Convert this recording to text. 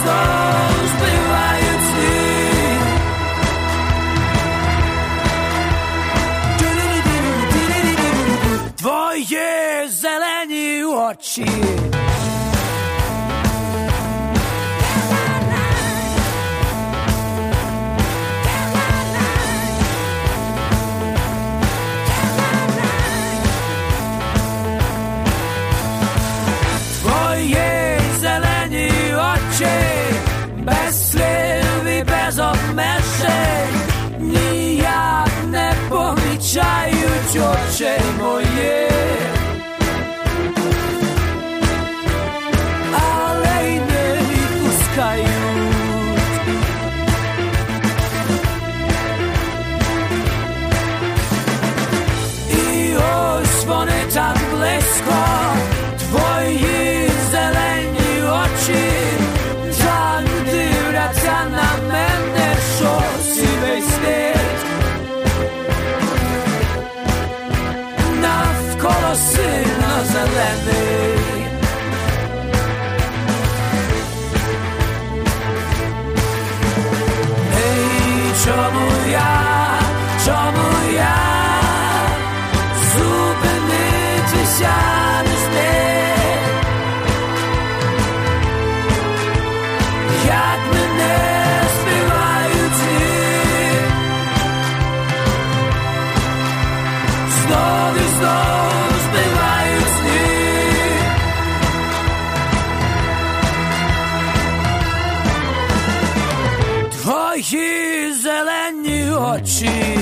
знов збивають сніг. Твої зелені очі. Без слів і без обмежень ніяк не помічають очей моїх, але й не відпускають. І ось вони так близько, твої зелені очі. Дивляться на мене, що сивий світ навколо сильно зелений. Ей, чому я зупинитися не зміг? Як мене збивають сніг, знов і знов збивають сніг. Твої зелені очі.